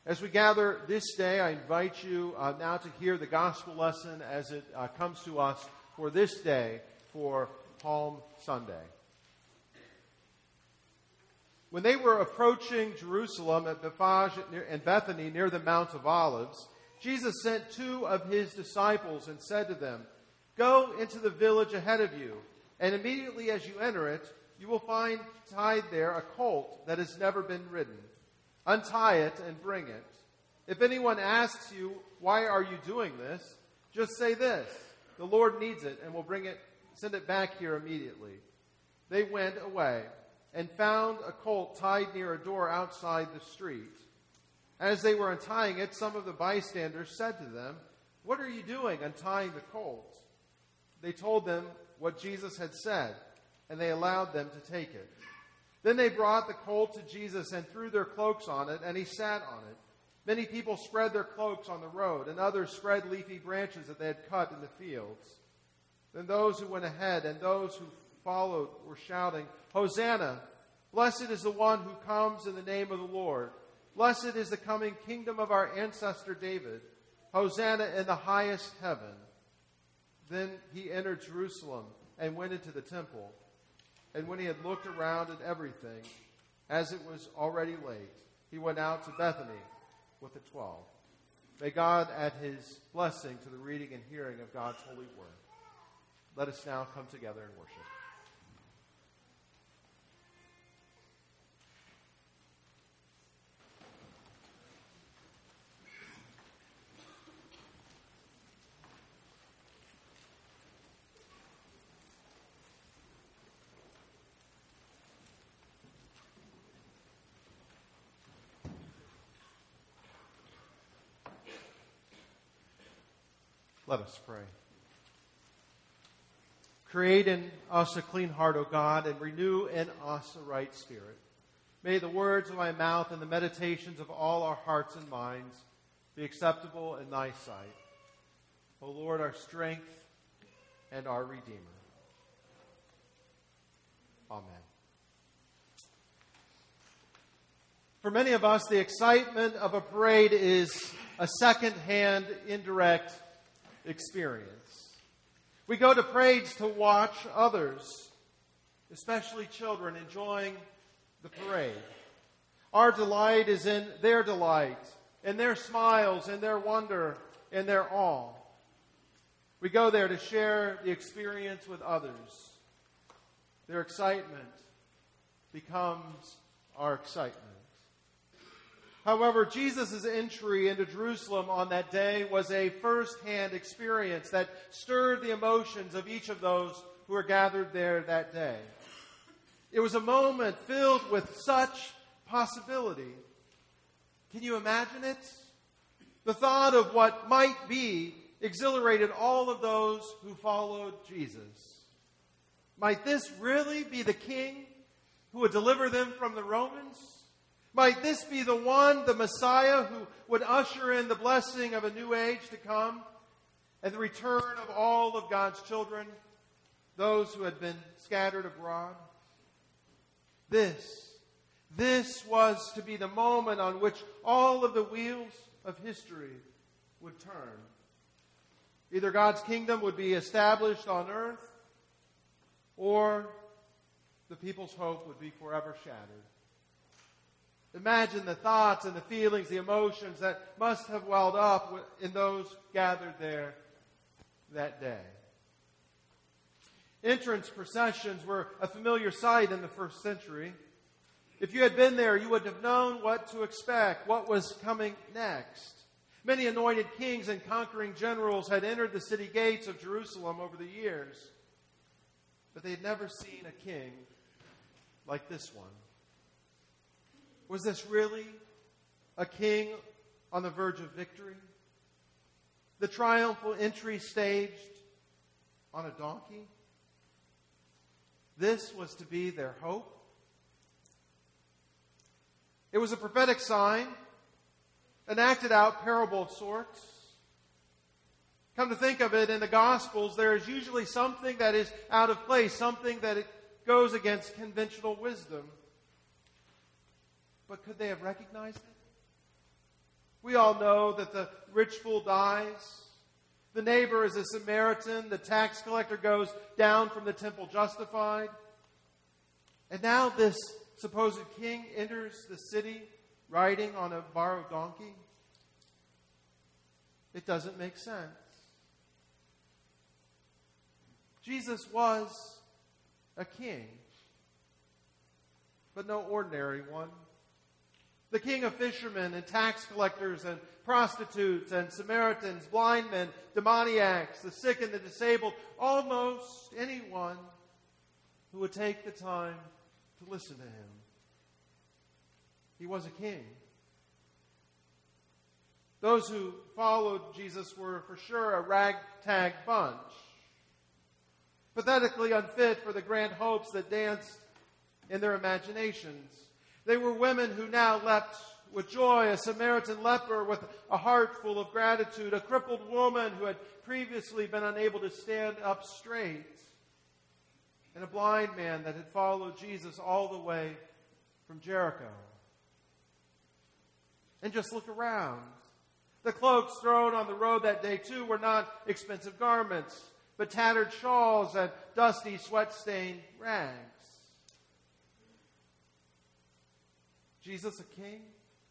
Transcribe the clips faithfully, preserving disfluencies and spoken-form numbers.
As we gather this day, I invite you uh, now to hear the gospel lesson as it uh, comes to us for this day, for Palm Sunday. When they were approaching Jerusalem at Bethphage and Bethany near the Mount of Olives, Jesus sent two of his disciples and said to them, "Go into the village ahead of you, and immediately as you enter it, you will find tied there a colt that has never been ridden. Untie it and bring it. If anyone asks you, 'Why are you doing this?' just say this, 'The Lord needs it and will bring it, send it back here immediately.'" They went away and found a colt tied near a door outside the street. As they were untying it, some of the bystanders said to them, "What are you doing untying the colt?" They told them what Jesus had said, and they allowed them to take it. Then they brought the colt to Jesus and threw their cloaks on it, and he sat on it. Many people spread their cloaks on the road, and others spread leafy branches that they had cut in the fields. Then those who went ahead and those who followed were shouting, "Hosanna! Blessed is the one who comes in the name of the Lord. Blessed is the coming kingdom of our ancestor David. Hosanna in the highest heaven." Then he entered Jerusalem and went into the temple. And when he had looked around at everything, as it was already late, he went out to Bethany with the twelve. May God add his blessing to the reading and hearing of God's holy word. Let us now come together and worship. Let us pray. Create in us a clean heart, O God, and renew in us a right spirit. May the words of my mouth and the meditations of all our hearts and minds be acceptable in thy sight. O Lord, our strength and our Redeemer. Amen. For many of us, the excitement of a parade is a second-hand, indirect experience. We go to parades to watch others, especially children, enjoying the parade. Our delight is in their delight, in their smiles, in their wonder, in their awe. We go there to share the experience with others. Their excitement becomes our excitement. However, Jesus' entry into Jerusalem on that day was a first-hand experience that stirred the emotions of each of those who were gathered there that day. It was a moment filled with such possibility. Can you imagine it? The thought of what might be exhilarated all of those who followed Jesus. Might this really be the king who would deliver them from the Romans? Might this be the one, the Messiah, who would usher in the blessing of a new age to come and the return of all of God's children, those who had been scattered abroad? This, this was to be the moment on which all of the wheels of history would turn. Either God's kingdom would be established on earth, or the people's hope would be forever shattered. Imagine the thoughts and the feelings, the emotions that must have welled up in those gathered there that day. Entrance processions were a familiar sight in the first century. If you had been there, you would have known what to expect, what was coming next. Many anointed kings and conquering generals had entered the city gates of Jerusalem over the years, but they had never seen a king like this one. Was this really a king on the verge of victory? The triumphal entry staged on a donkey? This was to be their hope? It was a prophetic sign, an acted out parable of sorts. Come to think of it, in the Gospels, there is usually something that is out of place, something that it goes against conventional wisdom. But could they have recognized it? We all know that the rich fool dies. The neighbor is a Samaritan. The tax collector goes down from the temple justified. And now this supposed king enters the city riding on a borrowed donkey. It doesn't make sense. Jesus was a king, but no ordinary one. The king of fishermen and tax collectors and prostitutes and Samaritans, blind men, demoniacs, the sick and the disabled, almost anyone who would take the time to listen to him. He was a king. Those who followed Jesus were for sure a ragtag bunch, pathetically unfit for the grand hopes that danced in their imaginations. They were women who now leapt with joy, a Samaritan leper with a heart full of gratitude, a crippled woman who had previously been unable to stand up straight, and a blind man that had followed Jesus all the way from Jericho. And just look around. The cloaks thrown on the road that day, too, were not expensive garments, but tattered shawls and dusty, sweat-stained rags. Jesus a king?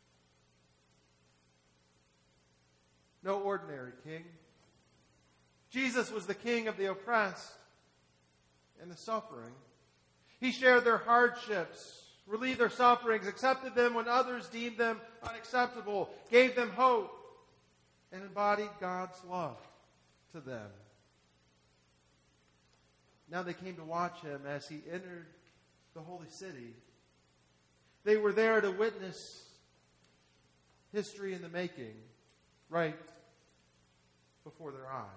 No ordinary king. Jesus was the king of the oppressed and the suffering. He shared their hardships, relieved their sufferings, accepted them when others deemed them unacceptable, gave them hope, and embodied God's love to them. Now they came to watch him as he entered the holy city. They were there to witness history in the making, right before their eyes.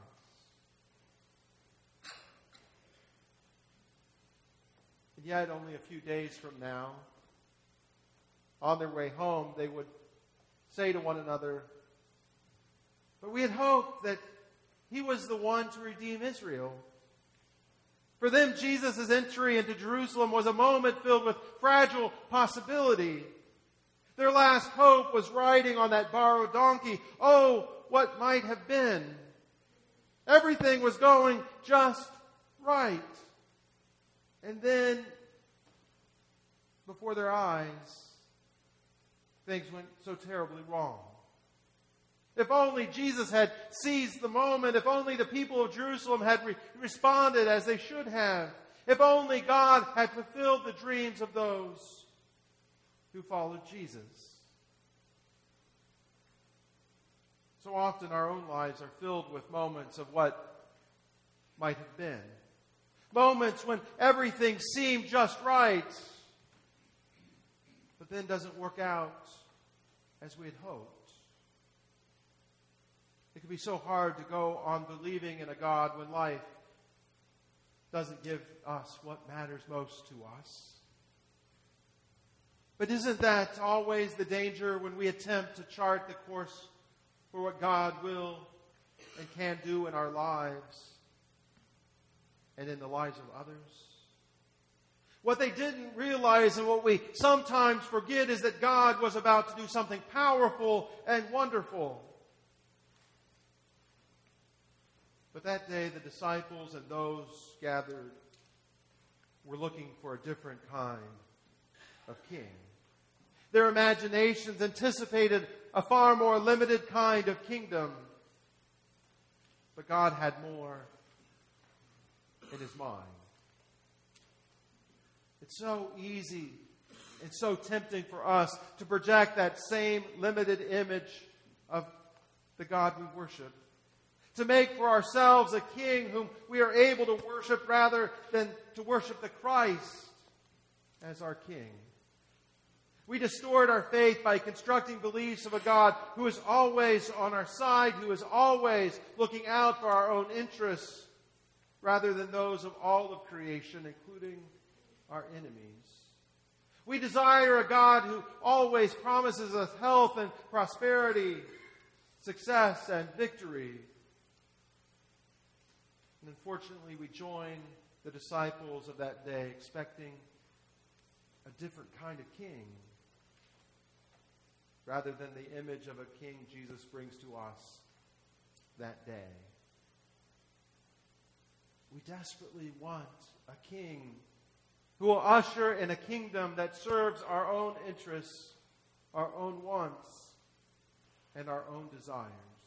And yet, only a few days from now, on their way home, they would say to one another, "But we had hoped that he was the one to redeem Israel." For them, Jesus' entry into Jerusalem was a moment filled with fragile possibility. Their last hope was riding on that borrowed donkey. Oh, what might have been. Everything was going just right. And then, before their eyes, things went so terribly wrong. If only Jesus had seized the moment. If only the people of Jerusalem had re- responded as they should have. If only God had fulfilled the dreams of those who followed Jesus. So often our own lives are filled with moments of what might have been. Moments when everything seemed just right, but then doesn't work out as we had hoped. It can be so hard to go on believing in a God when life doesn't give us what matters most to us. But isn't that always the danger when we attempt to chart the course for what God will and can do in our lives and in the lives of others? What they didn't realize and what we sometimes forget is that God was about to do something powerful and wonderful. But that day, the disciples and those gathered were looking for a different kind of king. Their imaginations anticipated a far more limited kind of kingdom. But God had more in his mind. It's so easy and so tempting for us to project that same limited image of the God we worship. To make for ourselves a king whom we are able to worship rather than to worship the Christ as our king. We distort our faith by constructing beliefs of a God who is always on our side, who is always looking out for our own interests, rather than those of all of creation, including our enemies. We desire a God who always promises us health and prosperity, success and victory. And unfortunately, we join the disciples of that day expecting a different kind of king. rather than the image of a king Jesus brings to us that day. We desperately want a king who will usher in a kingdom that serves our own interests, our own wants, and our own desires.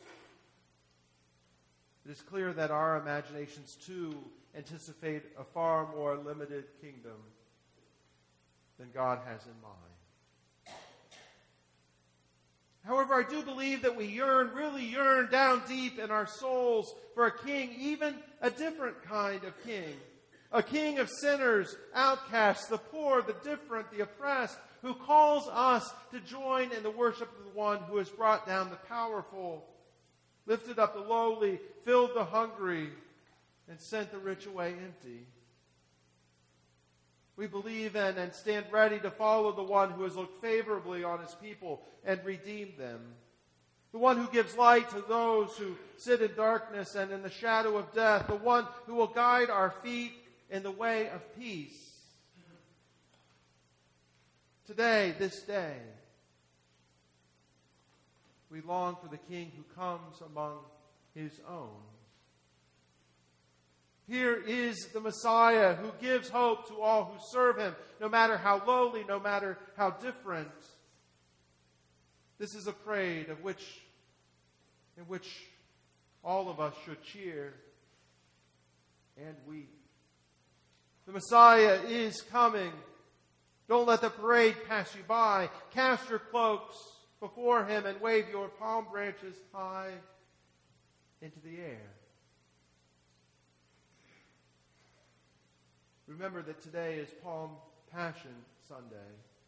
It is clear that our imaginations, too, anticipate a far more limited kingdom than God has in mind. However, I do believe that we yearn, really yearn down deep in our souls for a king, even a different kind of king. A king of sinners, outcasts, the poor, the different, the oppressed, who calls us to join in the worship of the one who has brought down the powerful, lifted up the lowly, filled the hungry, and sent the rich away empty. We believe in and stand ready to follow the one who has looked favorably on his people and redeemed them. The one who gives light to those who sit in darkness and in the shadow of death. The one who will guide our feet in the way of peace. Today, this day, we long for the King who comes among his own. Here is the Messiah who gives hope to all who serve him, no matter how lowly, no matter how different. This is a parade of which, in which all of us should cheer and weep. The Messiah is coming. Don't let the parade pass you by. Cast your cloaks before him and wave your palm branches high into the air. Remember that today is Palm Passion Sunday.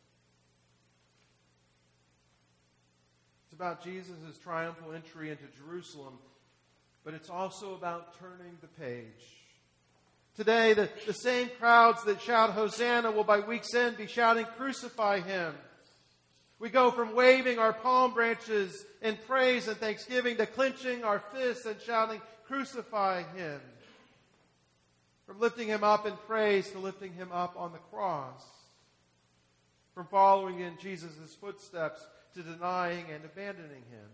It's about Jesus' triumphal entry into Jerusalem, but it's also about turning the page. Today, the, the same crowds that shout Hosanna will by week's end be shouting, Crucify him. We go from waving our palm branches in praise and thanksgiving to clenching our fists and shouting, Crucify him. From lifting him up in praise to lifting him up on the cross. From following in Jesus' footsteps to denying and abandoning him.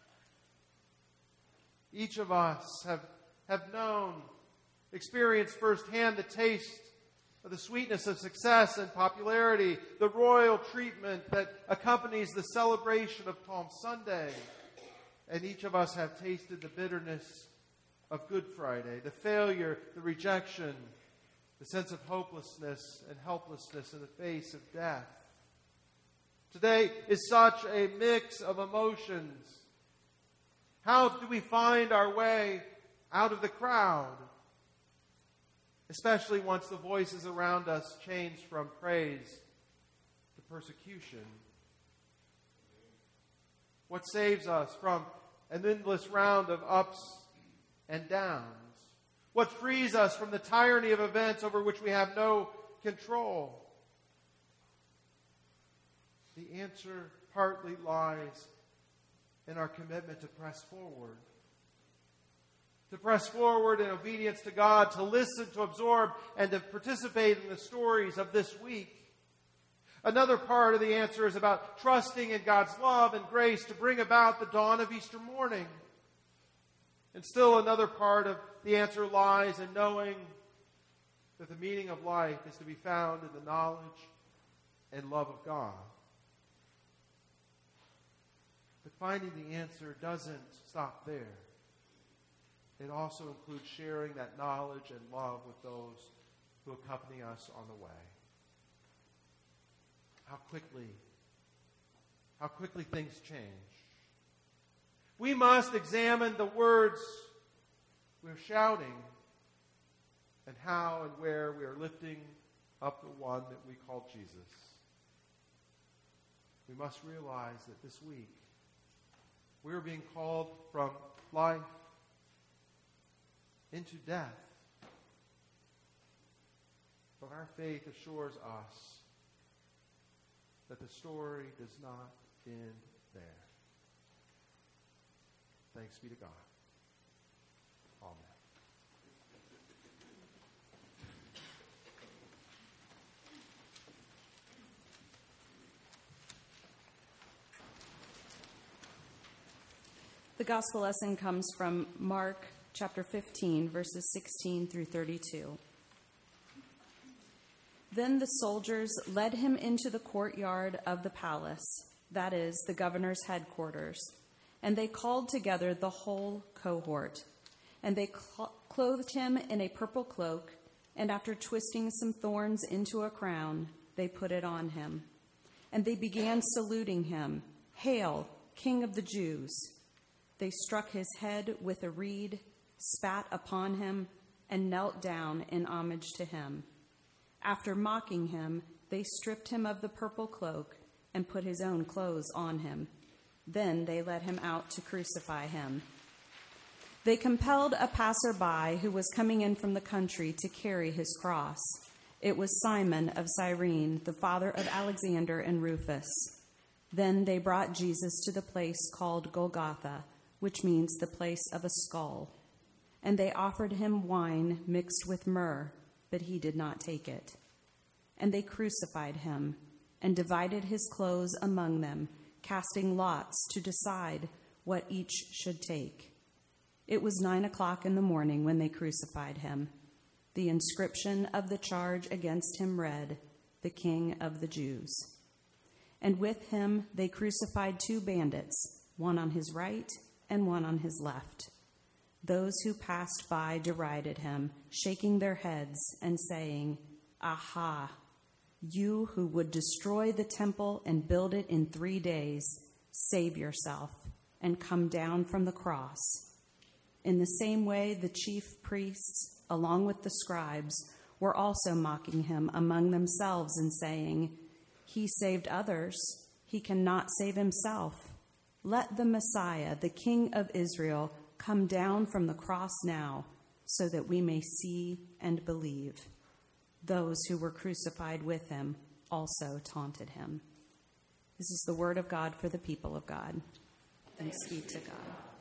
Each of us have, have known, experienced firsthand the taste of the sweetness of success and popularity, the royal treatment that accompanies the celebration of Palm Sunday. And each of us have tasted the bitterness of Good Friday, the failure, the rejection, the sense of hopelessness and helplessness in the face of death. Today is such a mix of emotions. How do we find our way out of the crowd? Especially once the voices around us change from praise to persecution. What saves us from an endless round of ups and downs? What frees us from the tyranny of events over which we have no control? The answer partly lies in our commitment to press forward. To press forward in obedience to God, to listen, to absorb, and to participate in the stories of this week. Another part of the answer is about trusting in God's love and grace to bring about the dawn of Easter morning. And still another part of the answer lies in knowing that the meaning of life is to be found in the knowledge and love of God. But finding the answer doesn't stop there. It also includes sharing that knowledge and love with those who accompany us on the way. How quickly, how quickly things change. We must examine the words we're shouting and how and where we are lifting up the one that we call Jesus. We must realize that this week we're being called from life into death. But our faith assures us that the story does not end there. Thanks be to God. Amen. The gospel lesson comes from Mark chapter fifteen, verses sixteen through thirty-two. Then the soldiers led him into the courtyard of the palace, that is, the governor's headquarters, and they called together the whole cohort. And they cl- clothed him in a purple cloak, and after twisting some thorns into a crown, they put it on him. And they began saluting him, "Hail, King of the Jews!" They struck his head with a reed, spat upon him, and knelt down in homage to him. After mocking him, they stripped him of the purple cloak and put his own clothes on him. Then they led him out to crucify him. They compelled a passerby who was coming in from the country to carry his cross. It was Simon of Cyrene, the father of Alexander and Rufus. Then they brought Jesus to the place called Golgotha, which means the place of a skull. And they offered him wine mixed with myrrh, but he did not take it. And they crucified him and divided his clothes among them, casting lots to decide what each should take. It was nine o'clock in the morning when they crucified him. The inscription of the charge against him read, "The King of the Jews." And with him they crucified two bandits, one on his right and one on his left. Those who passed by derided him, shaking their heads and saying, "Aha, you who would destroy the temple and build it in three days, save yourself and come down from the cross." In the same way, the chief priests, along with the scribes, were also mocking him among themselves and saying, "He saved others, he cannot save himself. Let the Messiah, the King of Israel, come down from the cross now, so that we may see and believe." Those who were crucified with him also taunted him. This is the word of God for the people of God. Thanks be to God.